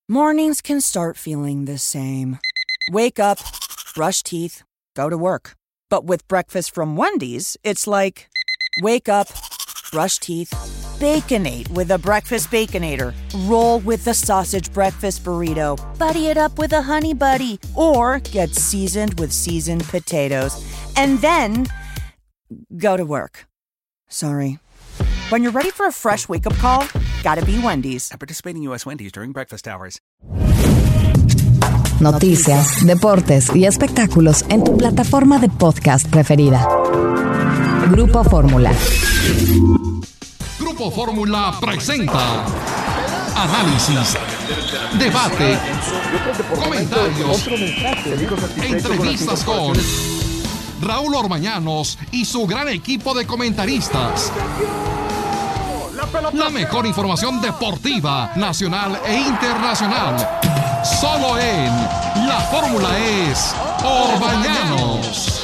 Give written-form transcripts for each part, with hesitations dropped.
Mornings can start feeling the same. Wake up, brush teeth, go to work. But with breakfast from Wendy's, it's like, wake up, brush teeth, Baconate with a breakfast Baconator. Roll with the sausage breakfast burrito. Buddy it up with a honey buddy. Or get seasoned with seasoned potatoes. And then, go to work. Sorry. When you're ready for a fresh wake-up call, gotta be Wendy's. At participating U.S. Wendy's during breakfast hours. Noticias, deportes y espectáculos en tu plataforma de podcast preferida. Grupo Fórmula. Grupo Fórmula presenta análisis, debate, comentarios, entrevistas con Raúl Orbañanos y su gran equipo de comentaristas. La mejor información deportiva, nacional e internacional. Solo en La Fórmula es Orbañanos.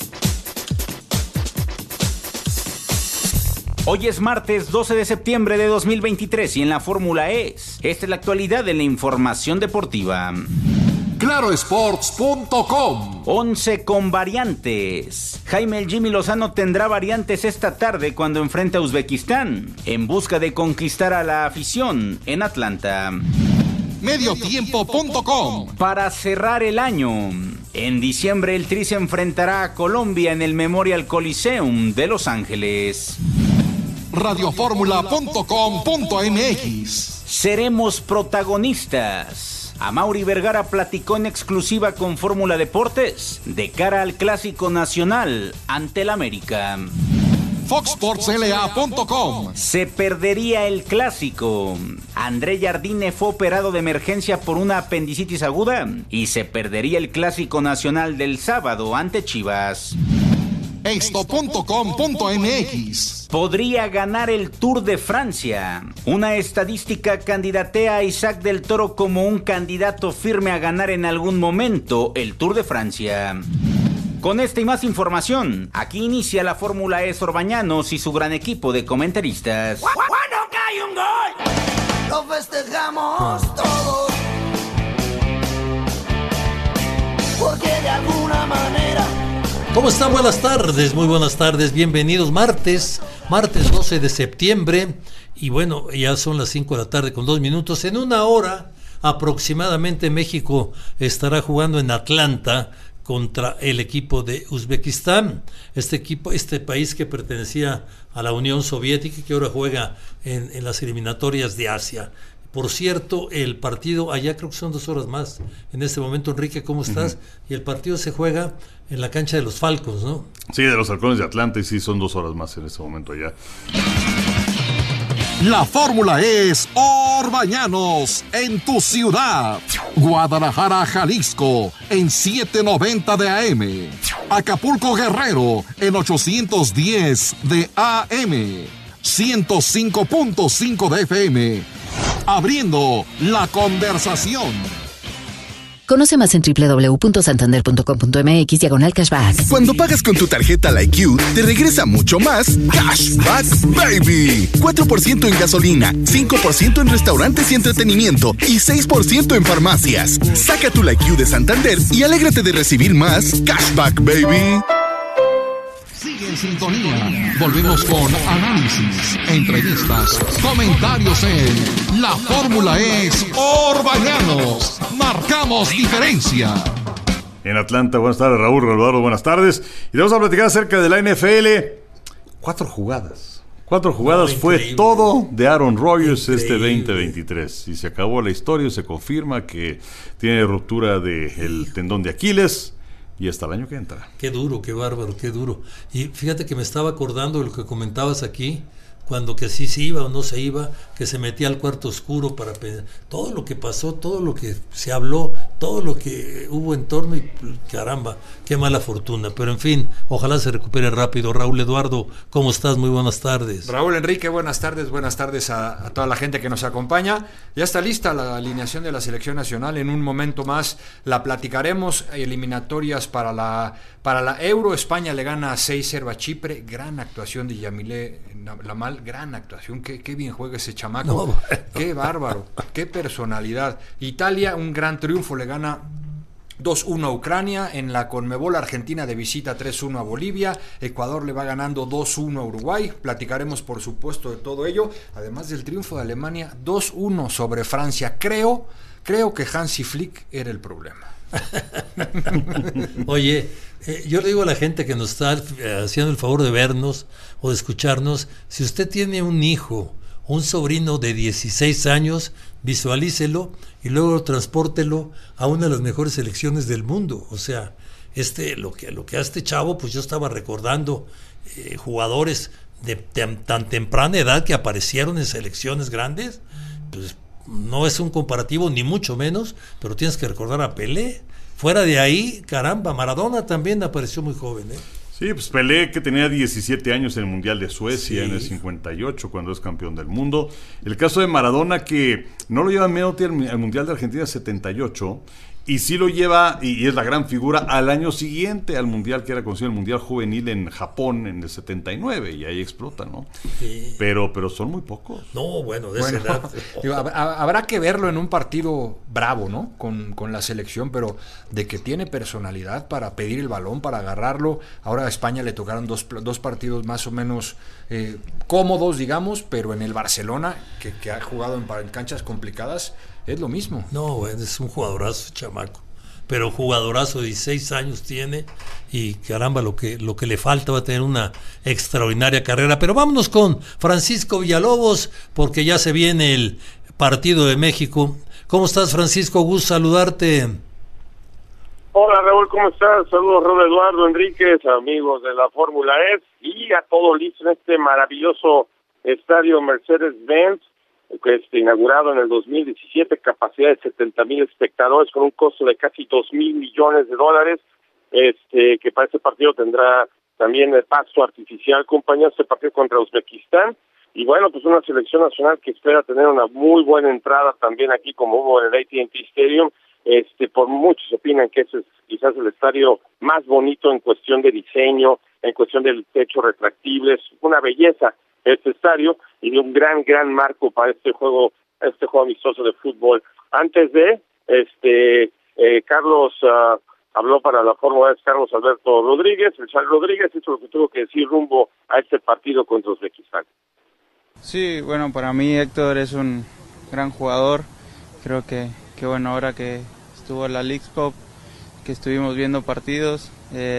Hoy es martes 12 de septiembre de 2023 y en La Fórmula es. Esta es la actualidad de la información deportiva. Clarosports.com. 11 con variantes. Jaime el Jimmy Lozano tendrá variantes esta tarde cuando enfrenta a Uzbekistán en busca de conquistar a la afición en Atlanta. Mediotiempo.com. Para cerrar el año, en diciembre el Tri se enfrentará a Colombia en el Memorial Coliseum de Los Ángeles. Radioformula.com.mx. Seremos protagonistas. Amaury Vergara platicó en exclusiva con Fórmula Deportes de cara al Clásico Nacional ante el América. FoxSportsLA.com. Se perdería el Clásico. André Jardine fue operado de emergencia por una apendicitis aguda y se perdería el Clásico Nacional del sábado ante Chivas. Esto.com.mx. Podría ganar el Tour de Francia. Una estadística candidatea a Isaac del Toro como un candidato firme a ganar en algún momento el Tour de Francia. Con esta y más información, aquí inicia la Fórmula E Orbañanos y su gran equipo de comentaristas. Cuando cae un gol, lo festejamos todos, porque de alguna manera... ¿Cómo están? Buenas tardes, muy buenas tardes, bienvenidos. Martes 12 de septiembre y bueno, ya son las 5 de la tarde con 2 minutos. En una hora aproximadamente México estará jugando en Atlanta contra el equipo de Uzbekistán. Este país que pertenecía a la Unión Soviética y que ahora juega en las eliminatorias de Asia. Por cierto, el partido allá creo que son 2 horas más. En este momento, Enrique, ¿cómo estás? Uh-huh. Y el partido se juega en la cancha de los Falcons, ¿no? Sí, de los Halcones de Atlanta, y sí, son 2 horas más en este momento allá. La Fórmula es Orbañanos en tu ciudad. Guadalajara, Jalisco en 790 de AM. Acapulco, Guerrero en 810 de AM. 105.5 de FM. Abriendo la conversación. Conoce más en www.santander.com.mx/cashback. Cuando pagas con tu tarjeta LikeU, te regresa mucho más Cashback Baby. 4% en gasolina, 5% en restaurantes y entretenimiento y 6% en farmacias. Saca tu LikeU de Santander y alégrate de recibir más Cashback Baby. Sigue en sintonía. Volvemos con análisis, entrevistas, comentarios en La Fórmula es Orbañanos. Marcamos diferencia. En Atlanta, buenas tardes, Raúl, Eduardo, buenas tardes. Y vamos a platicar acerca de la NFL. 4 jugadas. 4 jugadas fue increíble. Todo de Aaron Rodgers este 2023. Y se acabó la historia, se confirma que tiene ruptura del tendón de Aquiles. Y hasta el año que entra. Qué duro, qué bárbaro, qué duro. Y fíjate que me estaba acordando de lo que comentabas aquí, cuando que sí se iba o no se iba, que se metía al cuarto oscuro para pensar. Todo lo que pasó, todo lo que se habló, todo lo que hubo en torno y caramba, qué mala fortuna. Pero en fin, ojalá se recupere rápido. Raúl Eduardo, ¿cómo estás? Muy buenas tardes. Raúl Enrique, buenas tardes a toda la gente que nos acompaña. Ya está lista la alineación de la selección nacional. En un momento más la platicaremos. Eliminatorias para la Euro. España le gana 6-0 a Chipre. Gran actuación de Yamile Lamal. penal, gran actuación, qué bien juega ese chamaco, qué bárbaro, qué personalidad. Italia, un gran triunfo, le gana 2-1 a Ucrania, en la Conmebol Argentina de visita 3-1 a Bolivia, Ecuador le va ganando 2-1 a Uruguay, platicaremos por supuesto de todo ello, además del triunfo de Alemania 2-1 sobre Francia. Creo que Hansi Flick era el problema. Oye, yo le digo a la gente que nos está haciendo el favor de vernos o de escucharnos, si usted tiene un hijo, un sobrino de 16 años, visualícelo y luego transpórtelo a una de las mejores selecciones del mundo. O sea, lo que a este chavo, pues yo estaba recordando jugadores de tan temprana edad que aparecieron en selecciones grandes, pues no es un comparativo ni mucho menos, pero tienes que recordar a Pelé. Fuera de ahí, caramba, Maradona también apareció muy joven, ¿eh? Sí, pues Pelé, que tenía 17 años en el Mundial de Suecia, en el 58, cuando es campeón del mundo. El caso de Maradona, que no lo lleva medio al Mundial de Argentina 78, y sí lo lleva, y es la gran figura, al año siguiente al Mundial, que era conocido el Mundial Juvenil en Japón, en el 79, y ahí explota, ¿no? Sí. Pero son muy pocos. No, bueno, de esa edad. Digo, habrá que verlo en un partido bravo, ¿no? Con la selección, pero de que tiene personalidad para pedir el balón, para agarrarlo. Ahora a España le tocaron dos partidos más o menos cómodos, digamos, pero en el Barcelona, que ha jugado en canchas complicadas, es lo mismo. No, bueno, es un jugadorazo, chamaco. Pero jugadorazo, 16 años tiene y caramba, lo que le falta, va a tener una extraordinaria carrera. Pero vámonos con Francisco Villalobos, porque ya se viene el partido de México. ¿Cómo estás, Francisco? Gusto saludarte. Hola, Raúl, ¿cómo estás? Saludos, Raúl Eduardo Enríquez, amigos de la Fórmula E y a todo listo en este maravilloso estadio Mercedes-Benz, que inaugurado en el 2017, capacidad de 70,000 espectadores con un costo de casi $2,000 millones, que para este partido tendrá también el pasto artificial, acompañado este partido contra Uzbekistán, y bueno, pues una selección nacional que espera tener una muy buena entrada también aquí, como hubo en el AT&T Stadium. Por muchos opinan que ese es quizás el estadio más bonito en cuestión de diseño, en cuestión del techo retractible, es una belleza este estadio y de un gran marco para este juego amistoso de fútbol. Antes de Carlos habló para la Fórmula E, Carlos Alberto Rodríguez, el Charles Rodríguez hizo lo que tuvo que decir rumbo a este partido contra Uzbekistán. Sí, bueno, para mí Héctor es un gran jugador. Creo que bueno, ahora que estuvo en la Leagues Cup, que estuvimos viendo partidos,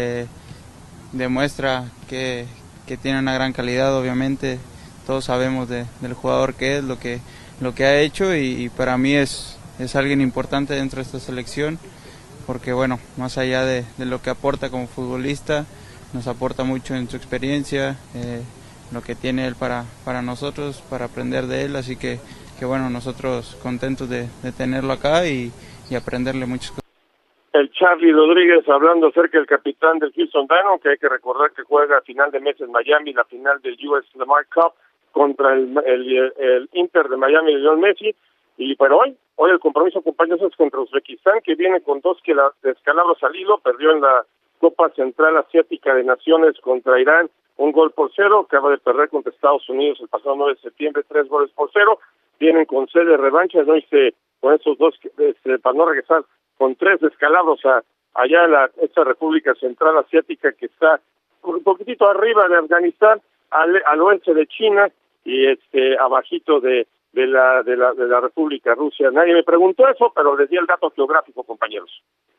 demuestra que tiene una gran calidad. Obviamente todos sabemos del jugador que es, lo que ha hecho, y para mí es alguien importante dentro de esta selección, porque bueno, más allá de lo que aporta como futbolista, nos aporta mucho en su experiencia, lo que tiene él para nosotros, para aprender de él, así que bueno, nosotros contentos de tenerlo acá y aprenderle muchas cosas. El Charlie Rodríguez hablando acerca del capitán del Houston Dynamo, que hay que recordar que juega a final de mes en Miami, la final del US Lamar Cup contra el Inter de Miami de Lionel Messi, pero hoy el compromiso, compañeros, es contra Uzbekistán, que viene con 2 descalabros al hilo, perdió en la Copa Central Asiática de Naciones contra Irán 1-0, acaba de perder contra Estados Unidos el pasado 9 de septiembre 3-0, vienen con sede de revancha, ¿no? Con esos dos, para no regresar, con 3 descalabros allá en esta República Central Asiática, que está un poquitito arriba de Afganistán, al oeste de China y abajito de la República Rusia. Nadie me preguntó eso, pero les di el dato geográfico, compañeros.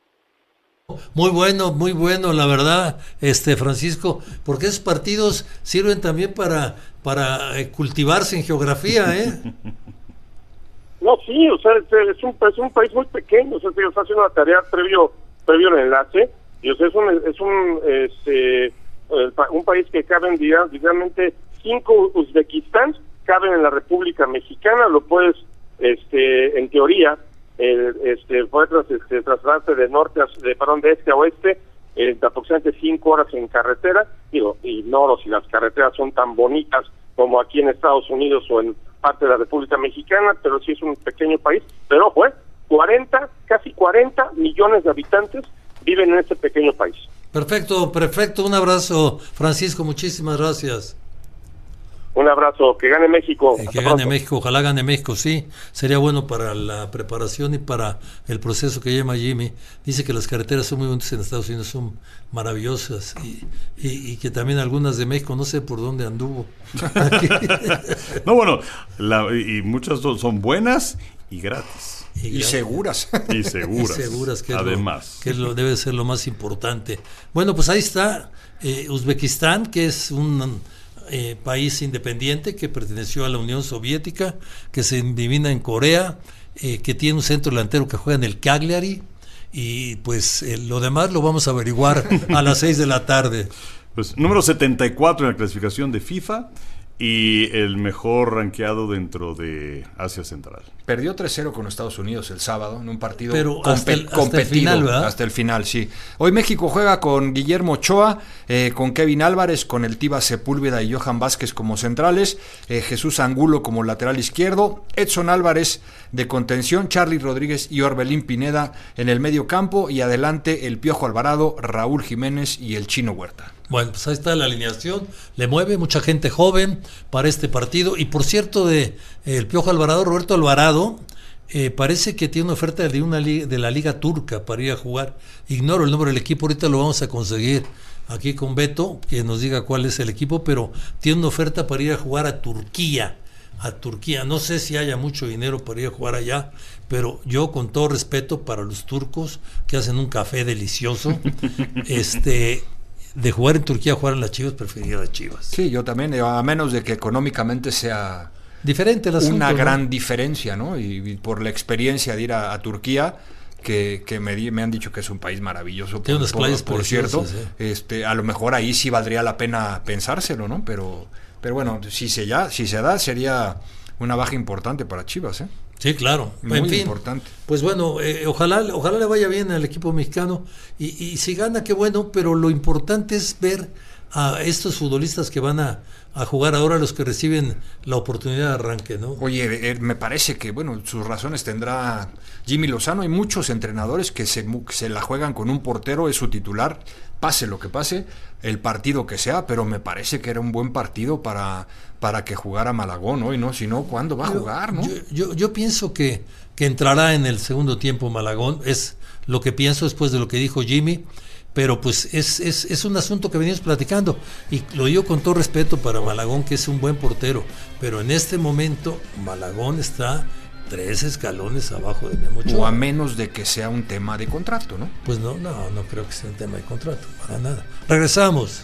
Muy bueno, la verdad, Francisco, porque esos partidos sirven también para cultivarse en geografía, ¿eh? No, sí, o sea, es un país muy pequeño, o sea, se está haciendo una tarea previo al enlace, y o sea, es un país que caben, digamos, 5 Uzbekistán caben en la República Mexicana. Lo puedes, en teoría, puedes trasladarse de este a oeste, de aproximadamente 5 horas en carretera. Digo, ignoro si las carreteras son tan bonitas como aquí en Estados Unidos o en parte de la República Mexicana, pero sí es un pequeño país. Pero ojo, casi 40 millones de habitantes viven en este pequeño país. Perfecto, un abrazo, Francisco, muchísimas gracias. Un abrazo, que gane México. Que gane México, ojalá gane México, sí. Sería bueno para la preparación y para el proceso que llama Jimmy. Dice que las carreteras son muy bonitas en Estados Unidos, son maravillosas. Y que también algunas de México, no sé por dónde anduvo. No, bueno, y muchas son buenas y gratis. Y seguras. Y seguras, que además. Que debe ser lo más importante. Bueno, pues ahí está Uzbekistán, que es un país independiente que perteneció a la Unión Soviética, que se divina en Corea, que tiene un centro delantero que juega en el Cagliari, y pues lo demás lo vamos a averiguar a las 6 de la tarde. Pues número 74 en la clasificación de FIFA y el mejor rankeado dentro de Asia Central. Perdió 3-0 con Estados Unidos el sábado en un partido competido. Hasta el final, sí. Hoy México juega con Guillermo Ochoa, con Kevin Álvarez, con el Tiva Sepúlveda y Johan Vázquez como centrales, Jesús Angulo como lateral izquierdo, Edson Álvarez de contención, Charly Rodríguez y Orbelín Pineda en el medio campo, y adelante el Piojo Alvarado, Raúl Jiménez y el Chino Huerta. Bueno, pues ahí está la alineación, le mueve mucha gente joven para este partido. Y por cierto, el Piojo Alvarado, Roberto Alvarado, parece que tiene una oferta de la Liga Turca para ir a jugar. Ignoro el nombre del equipo, ahorita lo vamos a conseguir aquí con Beto, que nos diga cuál es el equipo, pero tiene una oferta para ir a jugar a Turquía. No sé si haya mucho dinero para ir a jugar allá, pero yo, con todo respeto para los turcos, que hacen un café delicioso, de jugar en Turquía a jugar en las Chivas, preferiría las Chivas. Sí, yo también, a menos de que económicamente sea diferente el asunto, una gran diferencia, ¿no? Y por la experiencia de ir a Turquía, que me han dicho que es un país maravilloso, tiene unas playas por cierto, a lo mejor ahí sí valdría la pena pensárselo, ¿no? Pero bueno, si se da, sería una baja importante para Chivas, ¿eh? Sí, claro. Muy importante. Pues bueno, ojalá le vaya bien al equipo mexicano, y si gana, qué bueno, pero lo importante es ver a estos futbolistas que van a jugar ahora, los que reciben la oportunidad de arranque, ¿no? Oye, me parece que, bueno, sus razones tendrá Jimmy Lozano. Hay muchos entrenadores que se la juegan con un portero, es su titular, pase lo que pase, el partido que sea, pero me parece que era un buen partido para que jugara Malagón hoy, ¿no? Si no, ¿cuándo va a jugar, no? Yo pienso que entrará en el segundo tiempo Malagón, es lo que pienso después de lo que dijo Jimmy, pero pues es un asunto que venimos platicando, y lo digo con todo respeto para Malagón, que es un buen portero, pero en este momento Malagón está 3 escalones abajo de Memo Ochoa. O a menos de que sea un tema de contrato, ¿no? Pues no creo que sea un tema de contrato, para nada. Regresamos.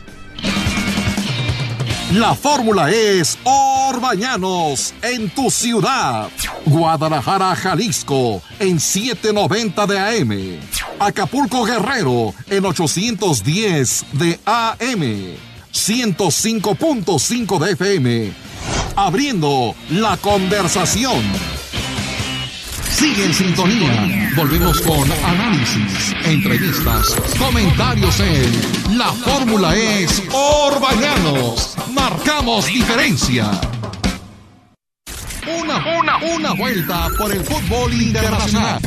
La fórmula es Orbañanos en tu ciudad. Guadalajara, Jalisco en 790 de AM. Acapulco, Guerrero en 810 de AM. 105.5 de FM. Abriendo la conversación. Sigue en sintonía. Volvemos con análisis, entrevistas, comentarios en La Fórmula es Orbañanos. Marcamos diferencia. Una vuelta por el fútbol internacional.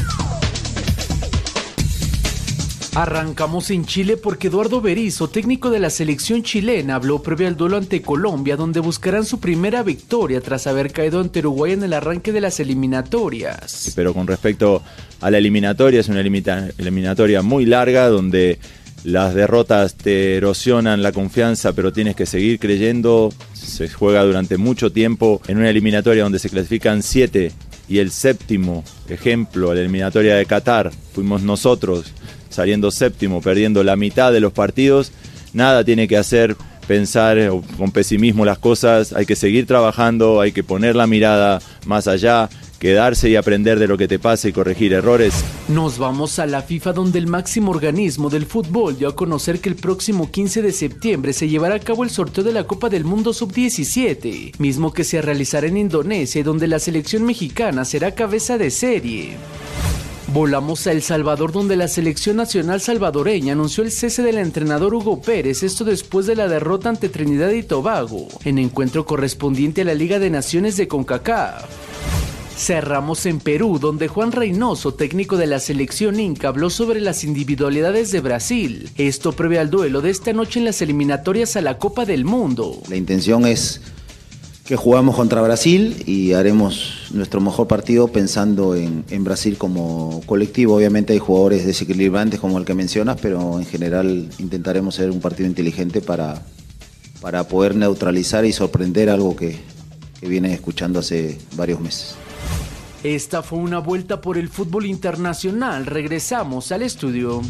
Arrancamos en Chile porque Eduardo Berizzo, técnico de la selección chilena, habló previo al duelo ante Colombia, donde buscarán su primera victoria tras haber caído ante Uruguay en el arranque de las eliminatorias. Pero con respecto a la eliminatoria, es una eliminatoria muy larga, donde las derrotas te erosionan la confianza, pero tienes que seguir creyendo. Se juega durante mucho tiempo en una eliminatoria donde se clasifican 7, y el séptimo ejemplo, la eliminatoria de Qatar, fuimos nosotros, saliendo séptimo, perdiendo la mitad de los partidos. Nada tiene que hacer pensar con pesimismo las cosas, hay que seguir trabajando, hay que poner la mirada más allá, quedarse y aprender de lo que te pasa y corregir errores. Nos vamos a la FIFA, donde el máximo organismo del fútbol dio a conocer que el próximo 15 de septiembre se llevará a cabo el sorteo de la Copa del Mundo Sub-17, mismo que se realizará en Indonesia, donde la selección mexicana será cabeza de serie. Volamos a El Salvador, donde la selección nacional salvadoreña anunció el cese del entrenador Hugo Pérez, esto después de la derrota ante Trinidad y Tobago, en encuentro correspondiente a la Liga de Naciones de CONCACAF. Cerramos en Perú, donde Juan Reynoso, técnico de la selección Inca, habló sobre las individualidades de Brasil, esto previo al duelo de esta noche en las eliminatorias a la Copa del Mundo. La intención es que jugamos contra Brasil y haremos nuestro mejor partido pensando en Brasil como colectivo. Obviamente hay jugadores desequilibrantes como el que mencionas, pero en general intentaremos hacer un partido inteligente para poder neutralizar y sorprender algo que viene escuchando hace varios meses. Esta fue una vuelta por el fútbol internacional. Regresamos al estudio.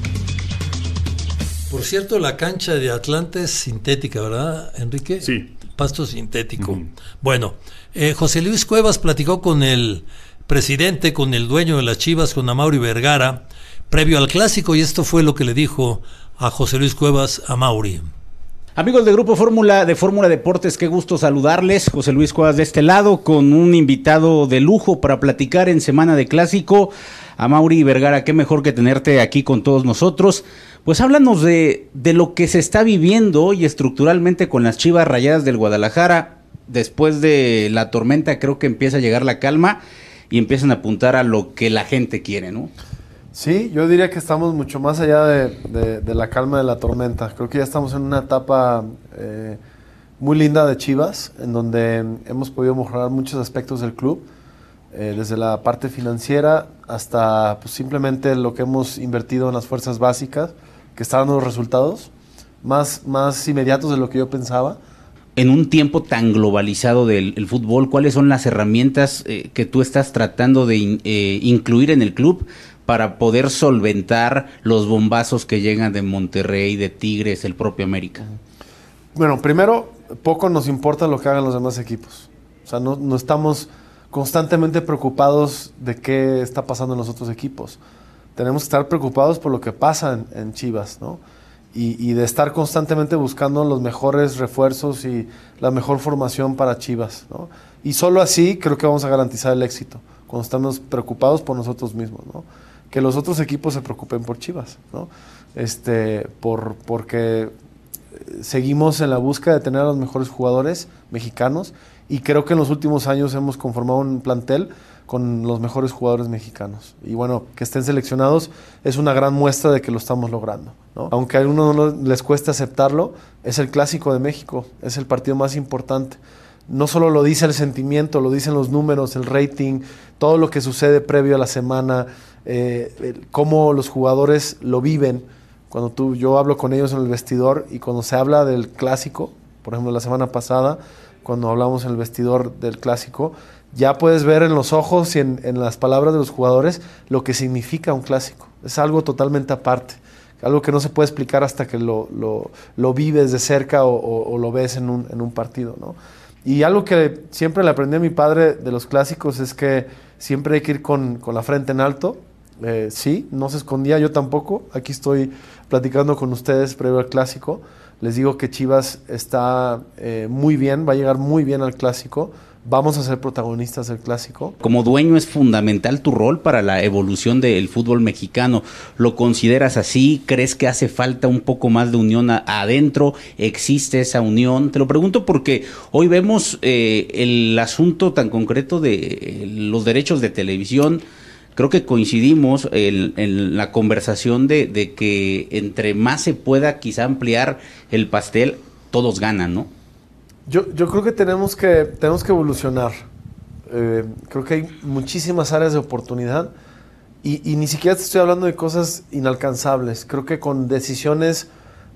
Por cierto, la cancha de Atlanta es sintética, ¿verdad, Enrique? Sí. Pasto sintético. Bueno, José Luis Cuevas platicó con el presidente, con el dueño de las Chivas, con Amaury Vergara, previo al clásico, y esto fue lo que le dijo a José Luis Cuevas a Amaury. Amigos de Grupo Fórmula Deportes, qué gusto saludarles. José Luis Cuevas de este lado, con un invitado de lujo para platicar en semana de clásico. Amaury Vergara, qué mejor que tenerte aquí con todos nosotros. Pues háblanos de lo que se está viviendo hoy estructuralmente con las Chivas Rayadas del Guadalajara. Después de la tormenta creo que empieza a llegar la calma y empiezan a apuntar a lo que la gente quiere, ¿no? Sí, yo diría que estamos mucho más allá de la calma de la tormenta. Creo que ya estamos en una etapa muy linda de Chivas, en donde hemos podido mejorar muchos aspectos del club, desde la parte financiera hasta pues, simplemente lo que hemos invertido en las fuerzas básicas, que está dando resultados más inmediatos de lo que yo pensaba. En un tiempo tan globalizado del fútbol, ¿cuáles son las herramientas que tú estás tratando de incluir en el club para poder solventar los bombazos que llegan de Monterrey, de Tigres, el propio América? Bueno, primero, poco nos importa lo que hagan los demás equipos. O sea, no estamos constantemente preocupados de qué está pasando en los otros equipos. Tenemos que estar preocupados por lo que pasa en Chivas, ¿no? Y de estar constantemente buscando los mejores refuerzos y la mejor formación para Chivas, ¿no? Y solo así creo que vamos a garantizar el éxito, cuando estamos preocupados por nosotros mismos, ¿no? Que los otros equipos se preocupen por Chivas, ¿no? Porque seguimos en la búsqueda de tener a los mejores jugadores mexicanos y creo que en los últimos años hemos conformado un plantel con los mejores jugadores mexicanos. Y bueno, que estén seleccionados es una gran muestra de que lo estamos logrando, ¿no? Aunque a algunos no les cueste aceptarlo, es el Clásico de México, es el partido más importante. No solo lo dice el sentimiento, lo dicen los números, el rating, todo lo que sucede previo a la semana, cómo los jugadores lo viven. Cuando yo hablo con ellos en el vestidor y cuando se habla del Clásico, por ejemplo la semana pasada, cuando hablamos en el vestidor del Clásico, ya puedes ver en los ojos y en las palabras de los jugadores lo que significa un clásico. Es algo totalmente aparte, algo que no se puede explicar hasta que lo vives de cerca o lo ves en un partido, ¿no? Y algo que siempre le aprendí a mi padre de los clásicos es que siempre hay que ir con la frente en alto. Sí, no se escondía, yo tampoco. Aquí estoy platicando con ustedes previo al clásico. Les digo que Chivas está muy bien, va a llegar muy bien al clásico. Vamos a ser protagonistas del clásico. Como dueño es fundamental tu rol para la evolución del fútbol mexicano. ¿Lo consideras así? ¿Crees que hace falta un poco más de unión adentro? ¿Existe esa unión? Te lo pregunto porque hoy vemos el asunto tan concreto de los derechos de televisión. Creo que coincidimos en la conversación de que entre más se pueda quizá ampliar el pastel, todos ganan, ¿no? Yo creo que tenemos que evolucionar. Creo que hay muchísimas áreas de oportunidad y ni siquiera te estoy hablando de cosas inalcanzables. Creo que con decisiones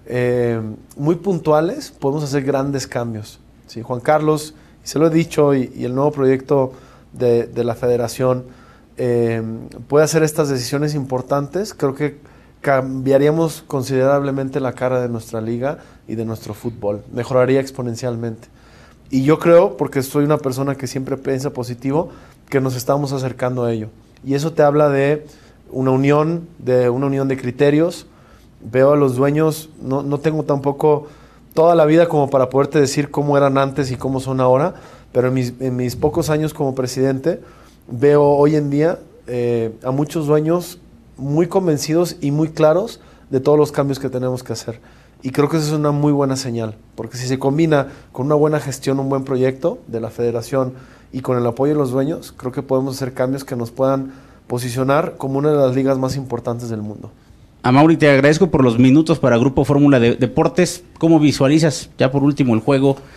muy puntuales podemos hacer grandes cambios. ¿Sí? Juan Carlos, y se lo he dicho, y el nuevo proyecto de la federación puede hacer estas decisiones importantes. Creo que cambiaríamos considerablemente la cara de nuestra liga y de nuestro fútbol. Mejoraría exponencialmente. Y yo creo, porque soy una persona que siempre piensa positivo, que nos estamos acercando a ello. Y eso te habla de una unión de criterios. Veo a los dueños, no tengo tampoco toda la vida como para poderte decir cómo eran antes y cómo son ahora, pero en mis pocos años como presidente, veo hoy en día a muchos dueños muy convencidos y muy claros de todos los cambios que tenemos que hacer. Y creo que eso es una muy buena señal, porque si se combina con una buena gestión, un buen proyecto de la federación y con el apoyo de los dueños, creo que podemos hacer cambios que nos puedan posicionar como una de las ligas más importantes del mundo. Amaury, te agradezco por los minutos para Grupo Fórmula Deportes. ¿Cómo visualizas, ya por último, el juego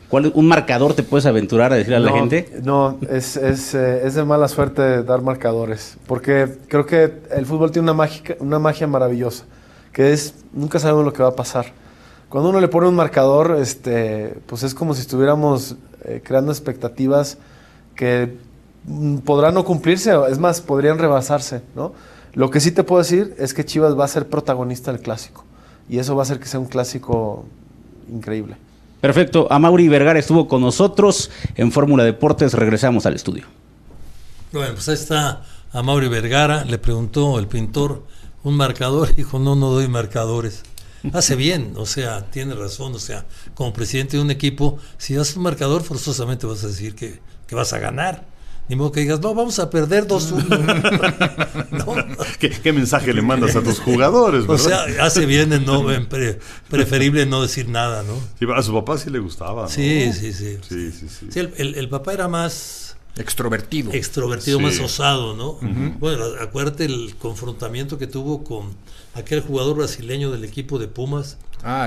¿Un marcador te puedes aventurar a decirle a la gente? No, es de mala suerte dar marcadores, porque creo que el fútbol tiene una magia maravillosa, que es, nunca sabemos lo que va a pasar. Cuando uno le pone un marcador, pues es como si estuviéramos creando expectativas que podrán no cumplirse, es más, podrían rebasarse, ¿no? Lo que sí te puedo decir es que Chivas va a ser protagonista del clásico, y eso va a hacer que sea un clásico increíble. Perfecto, Amaury Vergara estuvo con nosotros en Fórmula Deportes, regresamos al estudio. Bueno, pues ahí está Amaury Vergara, le preguntó el pintor un marcador, dijo no doy marcadores. Hace bien, o sea, tiene razón, o sea, como presidente de un equipo, si das un marcador forzosamente vas a decir que vas a ganar. Ni modo que digas, no, vamos a perder 2-1. ¿No? ¿Qué mensaje le mandas a tus jugadores, verdad? O sea, hace bien preferible no decir nada, ¿no? Sí, a su papá sí le gustaba, ¿no? Sí. Sí, el papá era más extrovertido, sí. Más osado, ¿no? Uh-huh. Bueno, acuérdate el confrontamiento que tuvo con aquel jugador brasileño del equipo de Pumas.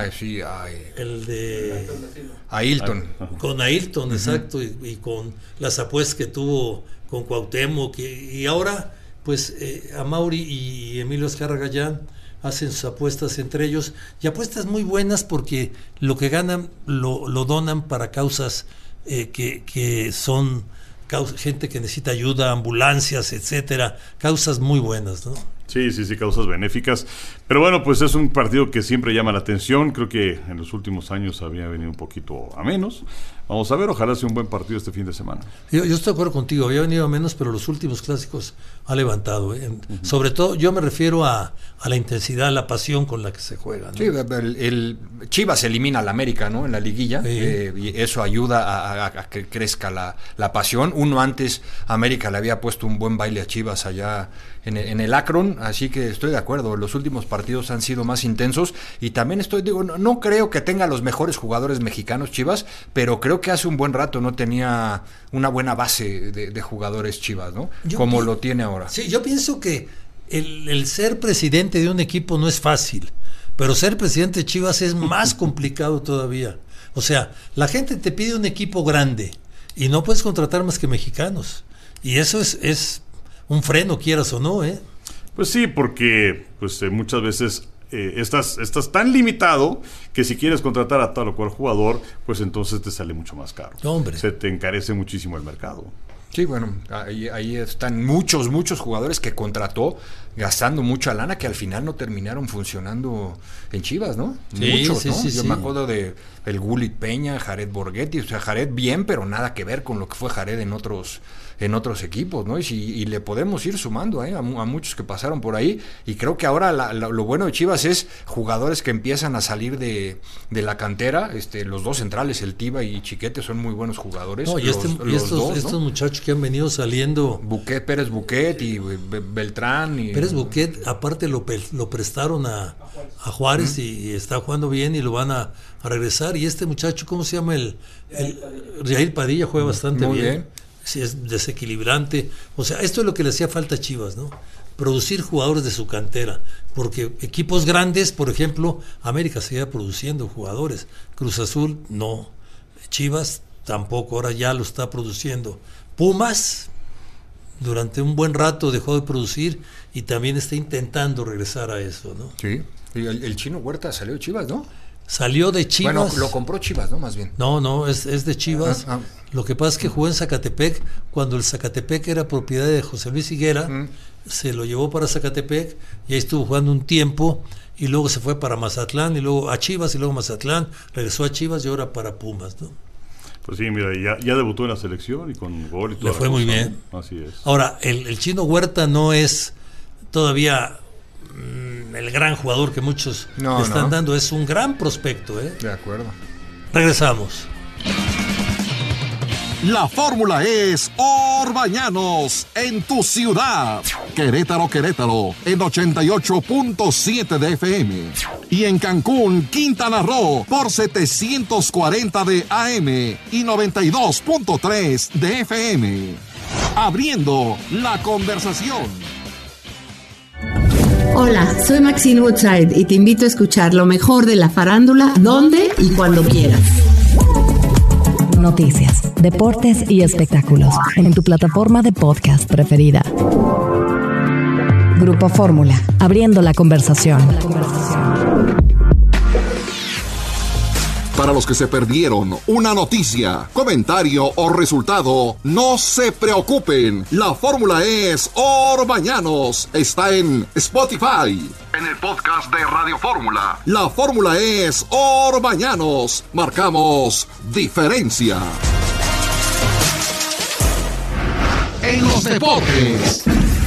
El de Ailton. Con Ailton, exacto, y con las apuestas que tuvo con Cuauhtémoc, y ahora pues Amaury y Emilio Azcárraga Gallán hacen sus apuestas entre ellos, y apuestas muy buenas porque lo que ganan lo donan para causas que son gente que necesita ayuda, ambulancias, etcétera, causas muy buenas, ¿no? Sí, causas benéficas. Pero bueno, pues es un partido que siempre llama la atención. Creo que en los últimos años había venido un poquito a menos. Vamos a ver, ojalá sea un buen partido este fin de semana. Yo estoy de acuerdo contigo, había venido a menos, pero los últimos clásicos ha levantado. Uh-huh. Sobre todo, yo me refiero a la intensidad, la pasión con la que se juega, ¿no? Sí, el Chivas elimina al América, ¿no? En la liguilla, sí. Y eso ayuda a que crezca la pasión. Uno antes, América le había puesto un buen baile a Chivas allá en el Akron, así que estoy de acuerdo, los últimos partidos han sido más intensos, y también no creo que tenga los mejores jugadores mexicanos Chivas, pero creo que hace un buen rato no tenía una buena base de jugadores Chivas, ¿no? Como lo tiene ahora. Sí, yo pienso que el ser presidente de un equipo no es fácil, pero ser presidente de Chivas es más complicado todavía. O sea, la gente te pide un equipo grande y no puedes contratar más que mexicanos, y eso es un freno, quieras o no, ¿eh? Pues sí, porque muchas veces estás tan limitado que si quieres contratar a tal o cual jugador, pues entonces te sale mucho más caro. Hombre. Se te encarece muchísimo el mercado. Sí, bueno, ahí están muchos jugadores que contrató gastando mucha lana que al final no terminaron funcionando en Chivas, ¿no? Sí, muchos, ¿no? Sí, Yo me acuerdo de el Gullit Peña, Jared Borghetti, o sea, Jared bien, pero nada que ver con lo que fue Jared en otros equipos, ¿no? Y le podemos ir sumando a muchos que pasaron por ahí, y creo que ahora lo bueno de Chivas es jugadores que empiezan a salir de la cantera, los dos centrales, el Tiva y Chiquete, son muy buenos jugadores. No, estos muchachos que han venido saliendo, Pérez Buquet y Beltrán y Pérez Buquet, aparte lo prestaron a Juárez, y está jugando bien y lo van a regresar, y este muchacho, ¿cómo se llama? El Jair Padilla juega bastante bien. Sí, es desequilibrante. O sea, esto es lo que le hacía falta a Chivas, ¿no? Producir jugadores de su cantera, porque equipos grandes, por ejemplo, América seguía produciendo jugadores, Cruz Azul no, Chivas tampoco, ahora ya lo está produciendo. Pumas durante un buen rato dejó de producir y también está intentando regresar a eso, ¿no? Sí, y el Chino Huerta salió de Chivas, ¿no? Salió de Chivas. Bueno, lo compró Chivas, ¿no? Más bien. No, es de Chivas. Lo que pasa es que jugó en Zacatepec, cuando el Zacatepec era propiedad de José Luis Higuera, se lo llevó para Zacatepec y ahí estuvo jugando un tiempo, y luego se fue para Mazatlán, y luego a Chivas, y luego Mazatlán, regresó a Chivas y ahora para Pumas, ¿no? Pues sí, mira, ya debutó en la selección y con gol y todo. Le fue muy bien. Así es. Ahora, el Chino Huerta no es todavía el gran jugador que muchos le están dando, es un gran prospecto, ¿eh? De acuerdo. Regresamos. La fórmula es Orbañanos en tu ciudad. Querétaro, en 88.7 de FM. Y en Cancún, Quintana Roo, por 740 de AM y 92.3 de FM. Abriendo la conversación. Hola, soy Maxine Woodside y te invito a escuchar lo mejor de la farándula, donde y cuando quieras. Noticias, deportes y espectáculos en tu plataforma de podcast preferida. Grupo Fórmula, abriendo la conversación. Para los que se perdieron una noticia, comentario o resultado, no se preocupen. La fórmula es Orbañanos. Está en Spotify. En el podcast de Radio Fórmula. La fórmula es Orbañanos. Marcamos diferencia. En los deportes.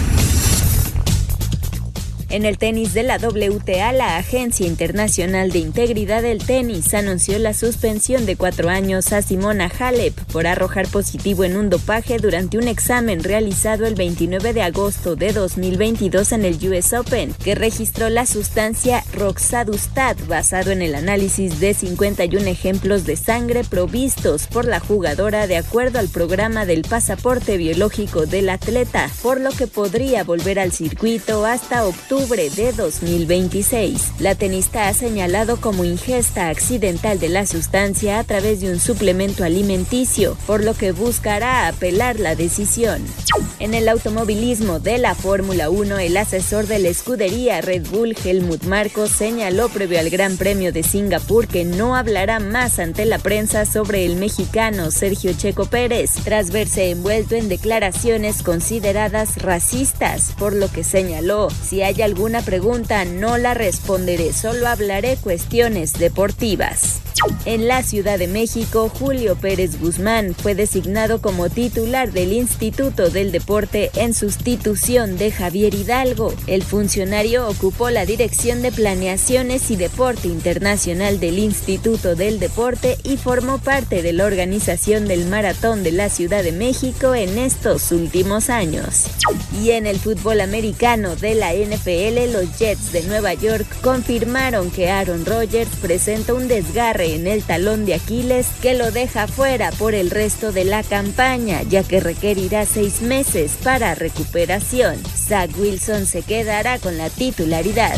En el tenis de la WTA, la Agencia Internacional de Integridad del Tenis anunció la suspensión de 4 años a Simona Halep por arrojar positivo en un dopaje durante un examen realizado el 29 de agosto de 2022 en el US Open, que registró la sustancia roxadustat basado en el análisis de 51 ejemplos de sangre provistos por la jugadora de acuerdo al programa del pasaporte biológico del atleta, por lo que podría volver al circuito hasta octubre de 2026. La tenista ha señalado como ingesta accidental de la sustancia a través de un suplemento alimenticio, por lo que buscará apelar la decisión. En el automovilismo de la Fórmula 1, el asesor de la escudería Red Bull, Helmut Marko, señaló previo al Gran Premio de Singapur que no hablará más ante la prensa sobre el mexicano Sergio Checo Pérez, tras verse envuelto en declaraciones consideradas racistas, por lo que señaló: si hay alguna pregunta no la responderé, solo hablaré cuestiones deportivas. En la Ciudad de México, Julio Pérez Guzmán fue designado como titular del Instituto del Deporte en sustitución de Javier Hidalgo. El funcionario ocupó la dirección de Planeaciones y Deporte Internacional del Instituto del Deporte y formó parte de la organización del Maratón de la Ciudad de México en estos últimos años. Y en el fútbol americano de la NFL, los Jets de Nueva York confirmaron que Aaron Rodgers presenta un desgarre en el talón de Aquiles que lo deja fuera por el resto de la campaña, ya que requerirá 6 meses para recuperación. Zach Wilson se quedará con la titularidad.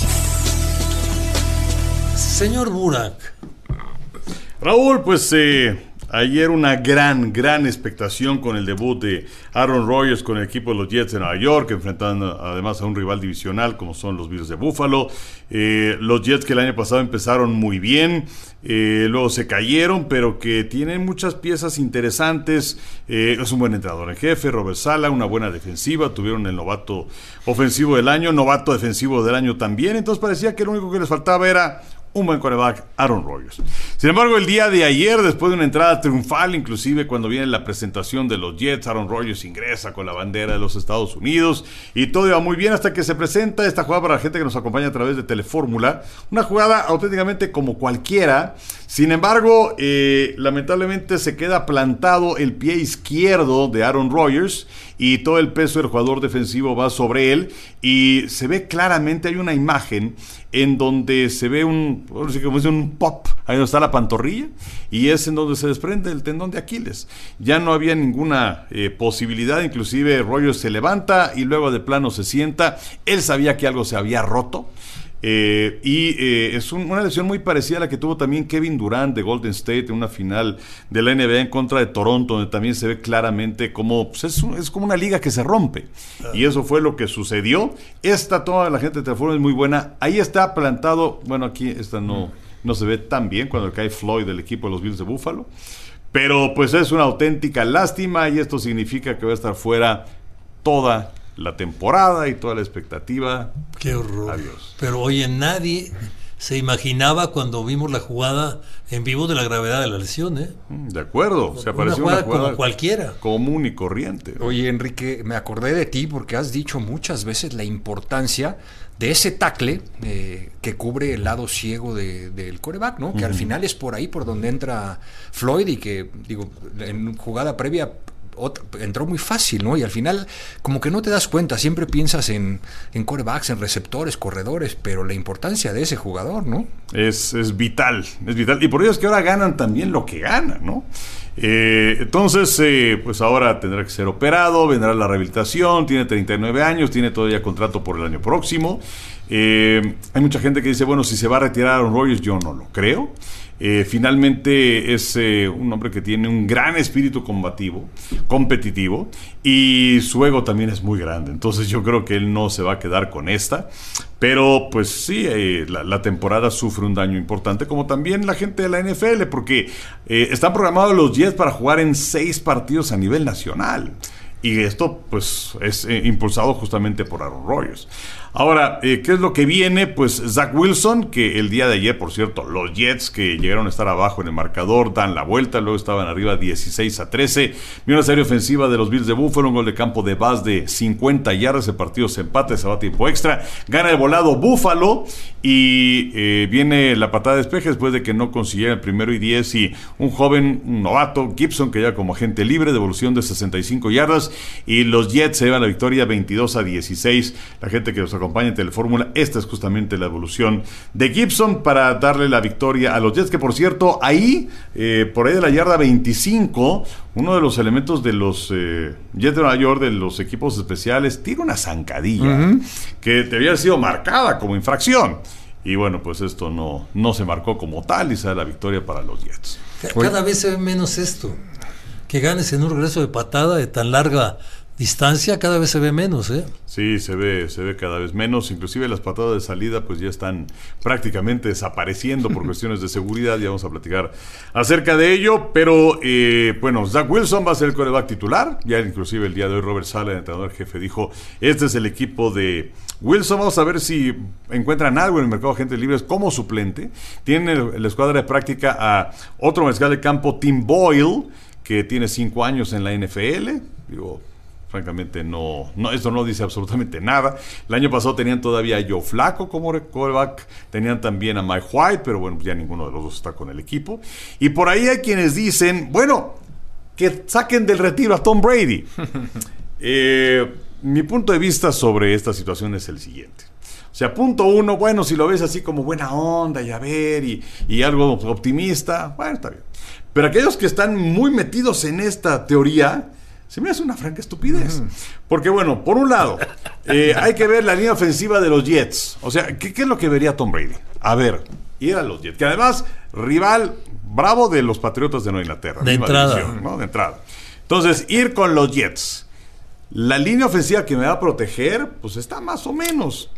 Señor Burak. Raúl, pues ayer una gran expectación con el debut de Aaron Rodgers con el equipo de los Jets de Nueva York, enfrentando además a un rival divisional como son los Bills de Buffalo. Los Jets que el año pasado empezaron muy bien, luego se cayeron, pero que tienen muchas piezas interesantes. Es un buen entrenador en jefe, Robert Saleh, una buena defensiva, tuvieron el novato ofensivo del año, novato defensivo del año también, entonces parecía que lo único que les faltaba era un buen quarterback, Aaron Rodgers. Sin embargo, el día de ayer, después de una entrada triunfal, inclusive cuando viene la presentación de los Jets, Aaron Rodgers ingresa con la bandera de los Estados Unidos y todo iba muy bien hasta que se presenta esta jugada para la gente que nos acompaña a través de Telefórmula. Una jugada auténticamente como cualquiera. Sin embargo, lamentablemente se queda plantado el pie izquierdo de Aaron Rodgers y todo el peso del jugador defensivo va sobre él y se ve claramente, hay una imagen en donde se ve un pop, ahí donde está la pantorrilla y es en donde se desprende el tendón de Aquiles. Ya no había ninguna posibilidad, inclusive Rodgers se levanta y luego de plano se sienta. Él sabía que algo se había roto. Es una lesión muy parecida a la que tuvo también Kevin Durant de Golden State en una final de la NBA en contra de Toronto, donde también se ve claramente como pues es como una liga que se rompe. Y eso fue lo que sucedió. Toda la gente de Telefórmula es muy buena. Ahí está plantado, bueno, aquí no se ve tan bien cuando cae Floyd del equipo de los Bills de Buffalo, pero pues es una auténtica lástima y esto significa que va a estar fuera toda la temporada y toda la expectativa. Qué horror. Adiós. Pero oye, nadie se imaginaba cuando vimos la jugada en vivo de la gravedad de la lesión, ¿eh? De acuerdo, se apareció una jugada como cualquiera, común y corriente. Oye, Enrique, me acordé de ti porque has dicho muchas veces la importancia de ese tackle que cubre el lado ciego del quarterback, ¿no? Que al final es por ahí por donde entra Floyd y que, digo, en jugada previa entró muy fácil, ¿no? Y al final como que no te das cuenta, siempre piensas en quarterbacks, en receptores, corredores, pero la importancia de ese jugador, ¿no? Es vital, y por ello es que ahora ganan también lo que ganan, ¿no? Entonces, pues ahora tendrá que ser operado, vendrá la rehabilitación, tiene 39 años, tiene todavía contrato por el año próximo. Hay mucha gente que dice, bueno, si se va a retirar Aaron Rodgers, yo no lo creo. Finalmente es un hombre que tiene un gran espíritu competitivo, y su ego también es muy grande. Entonces yo creo que él no se va a quedar con esta. Pero pues sí, la temporada sufre un daño importante, como también la gente de la NFL, porque están programados los Jets para jugar en 6 partidos a nivel nacional. Y esto pues es impulsado justamente por Aaron Rodgers. Ahora, ¿qué es lo que viene? Pues Zach Wilson, que el día de ayer, por cierto, los Jets, que llegaron a estar abajo en el marcador, dan la vuelta, luego estaban arriba 16-13. Viene una serie ofensiva de los Bills de Buffalo, un gol de campo de Bass de 50 yardas, el partido se empata, se va a tiempo extra, gana el volado Buffalo, y viene la patada de despeje después de que no consiguiera el 1º y 10, y un joven, un novato, Gibson, que llega como agente libre, devolución de 65 yardas, y los Jets se llevan la victoria 22-16. La gente que nos acompaña en Telefórmula, esta es justamente la evolución de Gibson para darle la victoria a los Jets, que por cierto, ahí, por ahí de la yarda 25, uno de los elementos de los Jets de Nueva York, de los equipos especiales, tira una zancadilla que debía haber sido marcada como infracción. Y bueno, pues esto no se marcó como tal, y se da la victoria para los Jets. Cada vez se ve menos esto. Que ganes en un regreso de patada de tan larga distancia, cada vez se ve menos, ¿eh? Sí, se ve cada vez menos. Inclusive las patadas de salida pues ya están prácticamente desapareciendo por cuestiones de seguridad. Ya vamos a platicar acerca de ello. Pero bueno, Zach Wilson va a ser el quarterback titular. Ya inclusive el día de hoy Robert Saleh, el entrenador jefe, dijo: este es el equipo de Wilson. Vamos a ver si encuentran algo en el mercado de agentes libres como suplente. Tienen en la escuadra de práctica a otro mariscal de campo, Tim Boyle, que tiene 5 años en la NFL. Digo, francamente esto no dice absolutamente nada. El año pasado tenían todavía a Joe Flacco como quarterback, tenían también a Mike White, pero bueno, ya ninguno de los dos está con el equipo. Y por ahí hay quienes dicen, bueno, que saquen del retiro a Tom Brady. Mi punto de vista sobre esta situación es el siguiente. O sea, punto 1, bueno, si lo ves así como buena onda y a ver, y algo optimista, bueno, está bien. Pero aquellos que están muy metidos en esta teoría, se me hace una franca estupidez. Porque bueno, por un lado, hay que ver la línea ofensiva de los Jets. O sea, ¿qué es lo que vería Tom Brady? A ver, ir a los Jets, que además, rival bravo de los Patriotas de Nueva Inglaterra. De entrada. División, ¿no? De entrada. Entonces, ir con los Jets. La línea ofensiva que me va a proteger, pues está más o menos.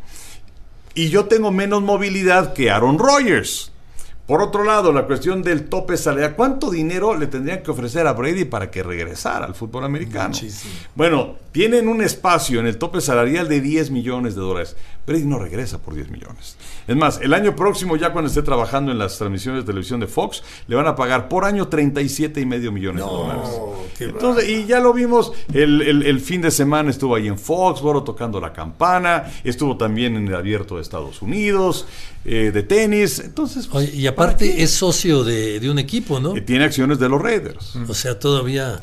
Y yo tengo menos movilidad que Aaron Rodgers. Por otro lado, la cuestión del tope salarial. ¿Cuánto dinero le tendrían que ofrecer a Brady para que regresara al fútbol americano? Muchísimo. Bueno, tienen un espacio en el tope salarial de $10 millones. Brady no regresa por 10 millones. Es más, el año próximo, ya cuando esté trabajando en las transmisiones de televisión de Fox, le van a pagar por año $37.5 millones. Entonces, y ya lo vimos, el fin de semana estuvo ahí en Foxboro tocando la campana, estuvo también en el Abierto de Estados Unidos, de tenis. Entonces, oye, y aparte es socio de un equipo, ¿no? Tiene acciones de los Raiders. O sea, todavía...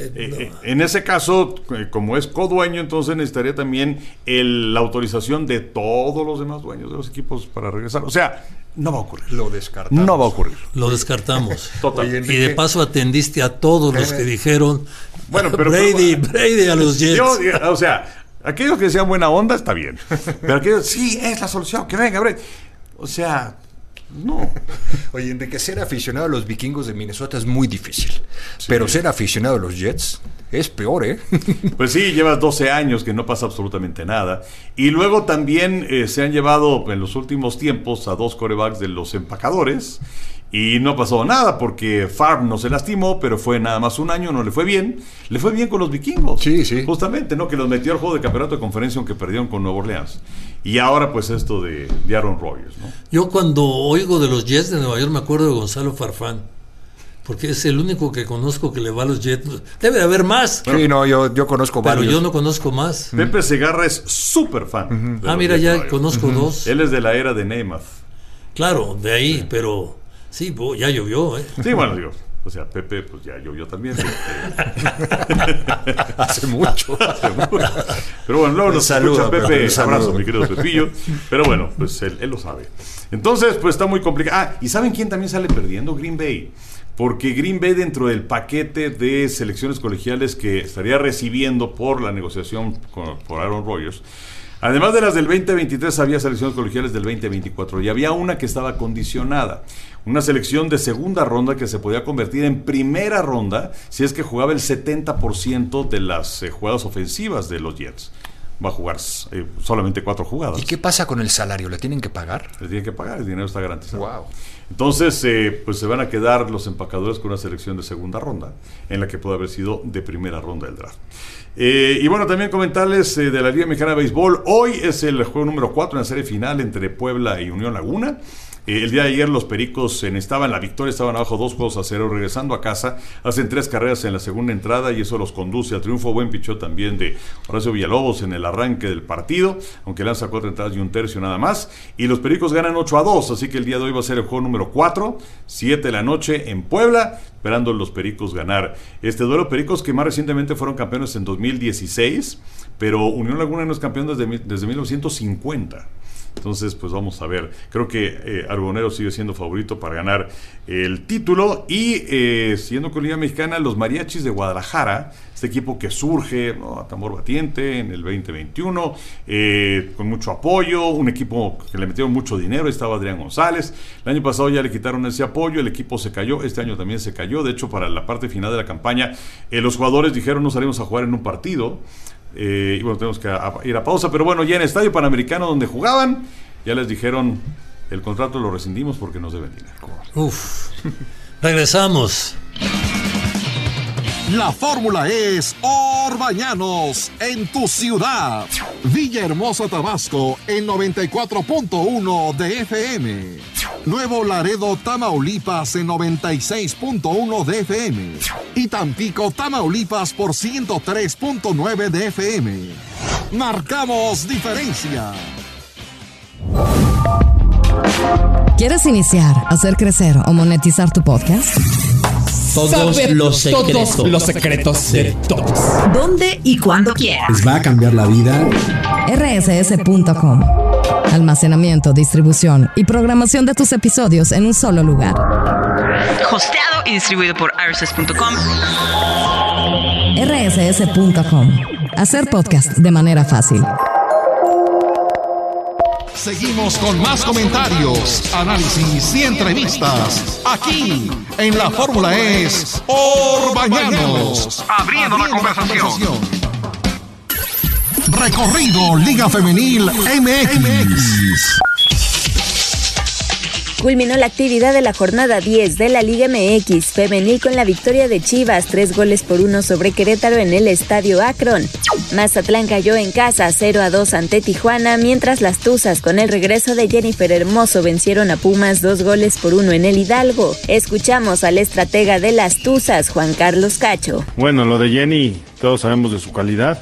En ese caso, como es codueño, entonces necesitaría también la autorización de todos los demás dueños de los equipos para regresar. O sea, no va a ocurrir. Lo descartamos. No va a ocurrir. Lo descartamos. Total. Oye, y de paso atendiste a todos los que dijeron bueno, pero Brady a los Jets. O sea, aquellos que decían buena onda está bien. Pero aquellos, sí, es la solución, que venga Brady. O sea, no. Oye, Enrique, ser aficionado a los vikingos de Minnesota es muy difícil. Sí. Pero ser aficionado a los Jets es peor, ¿eh? Pues sí, llevas 12 años que no pasa absolutamente nada. Y luego también se han llevado en los últimos tiempos a 2 quarterbacks de los empacadores. Y no pasó nada porque Favre no se lastimó, pero fue nada más un año, no le fue bien. Le fue bien con los vikingos. Sí, sí. Justamente, ¿no? Que los metió al juego de campeonato de conferencia, aunque perdieron con Nueva Orleans. Y ahora pues esto de Aaron Rodgers, ¿no? Yo cuando oigo de los Jets de Nueva York me acuerdo de Gonzalo Farfán, porque es el único que conozco que le va a los Jets. Debe de haber más. Sí, no, yo conozco varios. Pero yo no conozco más. Pepe Segarra es súper fan. Mira, ya conozco 2. Él es de la era de Namath. Claro, de ahí, sí. Pero sí, ya llovió, ¿eh? Sí, bueno, digo, o sea, Pepe pues ya llovió también. Hace mucho. Pero bueno, luego nos escucha Pepe. Abrazo, mi querido Pepillo. Pero bueno, pues él lo sabe. Entonces, pues está muy complicado. ¿Y saben quién también sale perdiendo? Green Bay. Porque Green Bay, dentro del paquete de selecciones colegiales que estaría recibiendo por la negociación por Aaron Rodgers, Además de las del 2023, había selecciones colegiales del 2024 y había una que estaba condicionada. Una selección de segunda ronda que se podía convertir en primera ronda si es que jugaba el 70% de las jugadas ofensivas de los Jets. Va a jugar solamente 4 jugadas. ¿Y qué pasa con el salario? ¿Le tienen que pagar? Le tienen que pagar, el dinero está garantizado. Wow. Entonces, pues se van a quedar los empacadores con una selección de segunda ronda, en la que puede haber sido de primera ronda del draft. Y bueno, también comentarles de la Liga Mexicana de Béisbol. Hoy es el juego número 4 en la serie final entre Puebla y Unión Laguna. El día de ayer los Pericos estaban la victoria, estaban abajo 2-0, regresando a casa, hacen 3 carreras en la segunda entrada y eso los conduce al triunfo. Buen pichó también de Horacio Villalobos en el arranque del partido, aunque lanza 4 entradas y 1/3 nada más, y los Pericos ganan 8-2, así que el día de hoy va a ser el juego número 4, 7 de la noche en Puebla, esperando los Pericos ganar este duelo. Pericos que más recientemente fueron campeones en 2016, pero Unión Laguna no es campeón desde 1950. Entonces, pues vamos a ver. Creo que Arbonero sigue siendo favorito para ganar el título. Y siguiendo con Liga Mexicana, los Mariachis de Guadalajara, este equipo que surge a tambor batiente en el 2021, con mucho apoyo, un equipo que le metieron mucho dinero. Ahí estaba Adrián González. El año pasado ya le quitaron ese apoyo, el equipo se cayó, este año también se cayó. De hecho, para la parte final de la campaña, los jugadores dijeron: no salimos a jugar en un partido. Y bueno, tenemos que ir a pausa, pero bueno, ya en el Estadio Panamericano donde jugaban, ya les dijeron: el contrato lo rescindimos porque nos deben dinero. Regresamos. La fórmula es Orbañanos en tu ciudad. Villahermosa, Tabasco en 94.1 de FM. Nuevo Laredo, Tamaulipas en 96.1 de FM. Y Tampico, Tamaulipas por 103.9 de FM. Marcamos diferencia. ¿Quieres iniciar, hacer crecer o monetizar tu podcast? Todos los secretos de todos. ¿Dónde y cuándo quieras? Les va a cambiar la vida. rss.com. Almacenamiento, distribución y programación de tus episodios en un solo lugar. Hosteado y distribuido por rss.com. rss.com. Hacer podcast de manera fácil. Seguimos con más comentarios, análisis y entrevistas aquí en La Fórmula es Orbañanos, abriendo la conversación. Recorrido Liga Femenil MX. Culminó la actividad de la jornada 10 de la Liga MX femenil con la victoria de Chivas 3-1 sobre Querétaro en el Estadio Akron. Mazatlán cayó en casa 0-2 ante Tijuana, mientras las Tuzas con el regreso de Jennifer Hermoso vencieron a Pumas 2-1 en el Hidalgo. Escuchamos al estratega de las Tuzas, Juan Carlos Cacho. Bueno, lo de Jenny, todos sabemos de su calidad.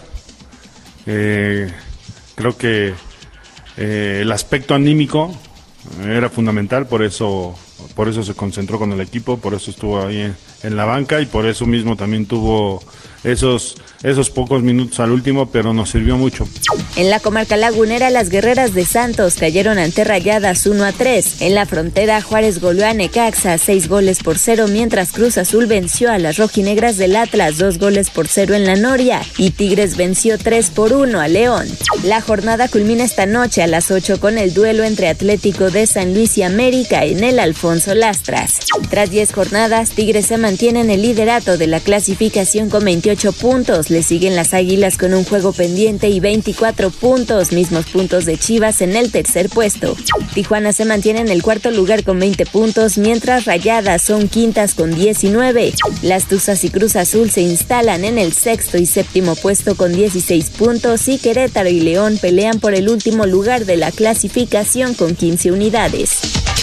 Creo que el aspecto anímico era fundamental, por eso se concentró con el equipo, por eso estuvo ahí en la banca y por eso mismo también tuvo esos pocos minutos al último, pero nos sirvió mucho. En la comarca lagunera, las guerreras de Santos cayeron ante Rayadas 1-3. En la frontera, Juárez goleó a Necaxa 6-0, mientras Cruz Azul venció a las rojinegras del Atlas 2-0 en la Noria y Tigres venció 3-1 a León. La jornada culmina esta noche a las 8 con el duelo entre Atlético de San Luis y América en el Alfonso Lastras. Tras 10 jornadas, Tigres se mantiene en el liderato de la clasificación con 28 puntos. Le siguen las Águilas con un juego pendiente y 24 puntos, mismos puntos de Chivas en el tercer puesto. Tijuana se mantiene en el cuarto lugar con 20 puntos, mientras Rayadas son quintas con 19. Las Tuzas y Cruz Azul se instalan en el sexto y séptimo puesto con 16 puntos y Querétaro y León pelean por el último lugar de la clasificación con 15 unidades.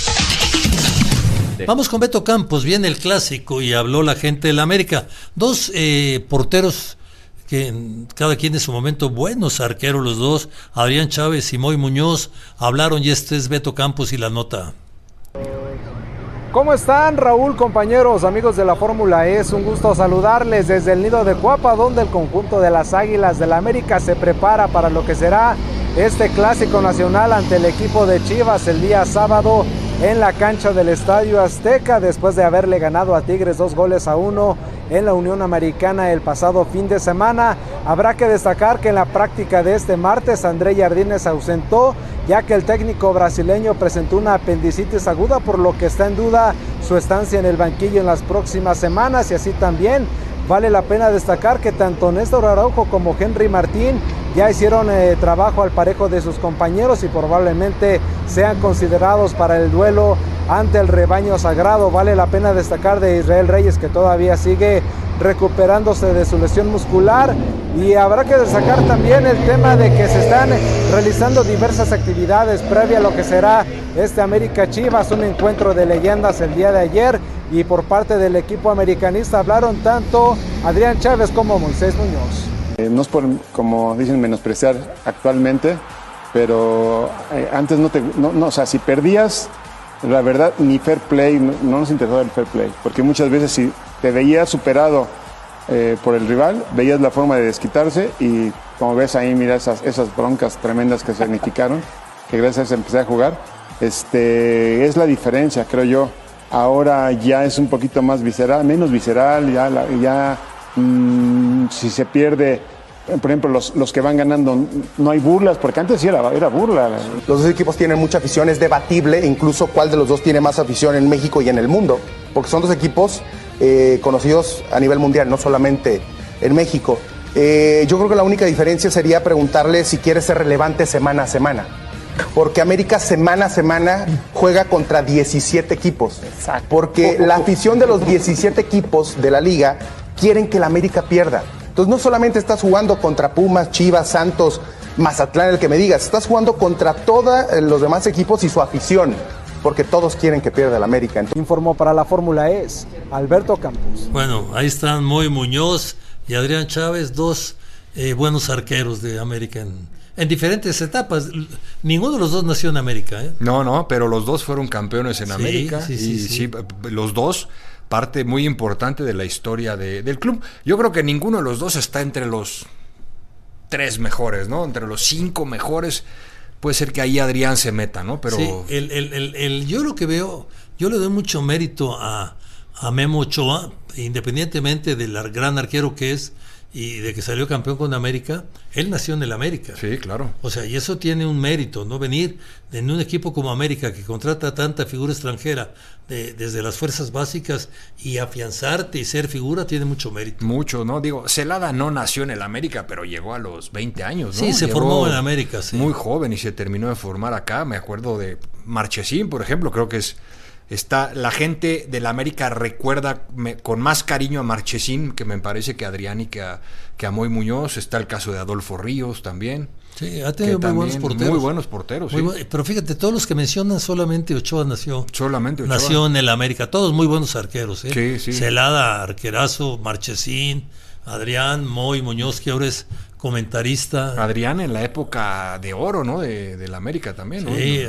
Vamos con Beto Campos, viene el clásico y habló la gente de la América. Dos porteros que cada quien en su momento buenos arqueros los dos, Adrián Chávez y Moy Muñoz, hablaron y este es Beto Campos y la nota. ¿Cómo están, Raúl, compañeros, amigos de la Fórmula E? Es un gusto saludarles desde el nido de Cuapa, donde el conjunto de las Águilas del la América se prepara para lo que será este clásico nacional ante el equipo de Chivas el día sábado en la cancha del Estadio Azteca, después de haberle ganado a Tigres 2-1 en la Unión Americana el pasado fin de semana. Habrá que destacar que en la práctica de este martes André Jardine se ausentó, ya que el técnico brasileño presentó una apendicitis aguda, por lo que está en duda su estancia en el banquillo en las próximas semanas. Y así también vale la pena destacar que tanto Néstor Araujo como Henry Martín ya hicieron trabajo al parejo de sus compañeros y probablemente sean considerados para el duelo ante el rebaño sagrado. Vale la pena destacar de Israel Reyes, que todavía sigue recuperándose de su lesión muscular, y habrá que destacar también el tema de que se están realizando diversas actividades previa a lo que será este América Chivas, un encuentro de leyendas el día de ayer, y por parte del equipo americanista hablaron tanto Adrián Chávez como Moisés Muñoz. No es por, como dicen, menospreciar actualmente, pero antes o sea, si perdías, la verdad, ni fair play, no nos interesaba el fair play, porque muchas veces si te veías superado por el rival, veías la forma de desquitarse, y como ves ahí, mira esas broncas tremendas que significaron, que gracias a eso empecé a jugar. Es la diferencia, creo yo. Ahora ya es un poquito más visceral, menos visceral, si se pierde, por ejemplo, los que van ganando, no hay burlas, porque antes sí era burla. Los dos equipos tienen mucha afición, es debatible incluso cuál de los dos tiene más afición en México y en el mundo, porque son dos equipos conocidos a nivel mundial, no solamente en México. Yo creo que la única diferencia sería preguntarle si quiere ser relevante semana a semana, porque América semana a semana juega contra 17 equipos. Exacto. Porque la afición de los 17 equipos de la liga quieren que la América pierda. Entonces no solamente estás jugando contra Pumas, Chivas, Santos, Mazatlán, el que me digas, estás jugando contra todos los demás equipos y su afición, porque todos quieren que pierda la América. Informó para la Fórmula E Alberto Campos. Bueno, ahí están Moy Muñoz y Adrián Chávez, dos buenos arqueros de América en diferentes etapas. Ninguno de los dos nació en América, ¿eh? No, pero los dos fueron campeones en América. Sí. Los dos, parte muy importante de la historia del club. Yo creo que ninguno de los dos está entre los 3 mejores, ¿no? Entre los 5 mejores. Puede ser que ahí Adrián se meta, ¿no? Pero sí, yo lo que veo, yo le doy mucho mérito a Memo Ochoa, independientemente del gran arquero que es y de que salió campeón con América. Él nació en el América. Sí, claro. O sea, y eso tiene un mérito, ¿no? Venir en un equipo como América, que contrata tanta figura extranjera desde las fuerzas básicas, y afianzarte y ser figura, tiene mucho mérito. Mucho, ¿no? Digo, Celada no nació en el América, pero llegó a los 20 años, ¿no? Sí, se formó en América, sí. Muy joven y se terminó de formar acá. Me acuerdo de Marchesín, por ejemplo, creo que la gente de la América recuerda con más cariño a Marchesín, que me parece que a Adrián y que a Moy Muñoz. Está el caso de Adolfo Ríos también. Sí, ha tenido muy buenos porteros. Muy buenos porteros, sí. Pero fíjate, todos los que mencionan, solamente Ochoa nació. Solamente Ochoa. Nació en el América. Todos muy buenos arqueros, ¿eh? Sí. Celada, arquerazo, Marchesín, Adrián, Moy Muñoz, que ahora es comentarista. Adrián en la época de oro, ¿no? De la América también, ¿no? Sí,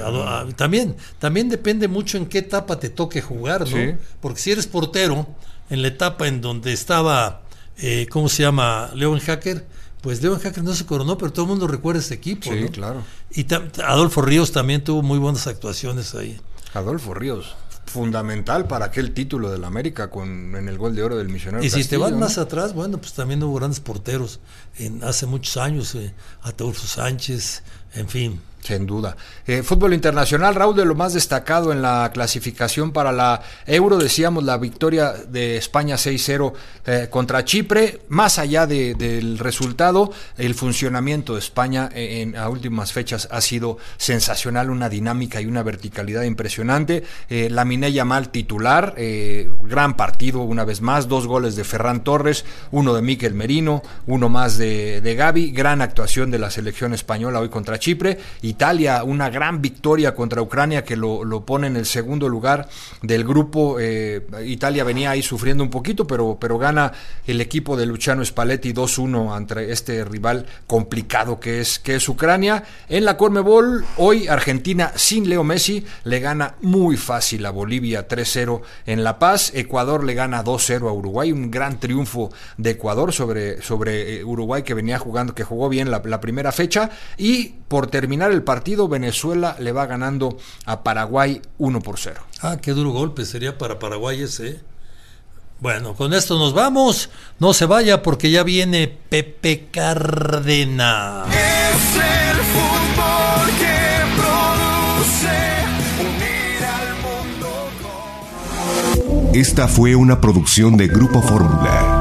también depende mucho en qué etapa te toque jugar, ¿no? Sí. Porque si eres portero, en la etapa en donde estaba, ¿cómo se llama? León Hacker, pues León Hacker no se coronó, pero todo el mundo recuerda ese equipo, sí, ¿no? Claro. Y Adolfo Ríos también tuvo muy buenas actuaciones ahí. Adolfo Ríos, fundamental para aquel título del América en el gol de oro del Misionero Y si Castillo, te vas ¿no? más atrás, bueno, pues también hubo grandes porteros hace muchos años, Ataúrfo Sánchez, en fin. Sin duda. Fútbol internacional, Raúl, de lo más destacado en la clasificación para la Euro, decíamos la victoria de España 6-0 contra Chipre. Más allá del resultado, el funcionamiento de España a últimas fechas ha sido sensacional, una dinámica y una verticalidad impresionante. Lamine Yamal titular, gran partido una vez más, 2 goles de Ferran Torres, 1 de Mikel Merino, 1 más de Gavi, gran actuación de la selección española hoy contra Chipre. Italia, una gran victoria contra Ucrania que lo pone en el segundo lugar del grupo. Italia venía ahí sufriendo un poquito, pero gana el equipo de Luciano Spalletti 2-1 ante este rival complicado que es Ucrania. En la Conmebol, hoy Argentina sin Leo Messi le gana muy fácil a Bolivia 3-0 en La Paz. Ecuador le gana 2-0 a Uruguay, un gran triunfo de Ecuador sobre Uruguay, que jugó bien la primera fecha. Y por terminar el partido, Venezuela le va ganando a Paraguay 1-0. Qué duro golpe sería para Paraguay ese. Bueno, con esto nos vamos. No se vaya porque ya viene Pepe Cárdenas. Es el fútbol que produce unir al mundo. Esta fue una producción de Grupo Fórmula.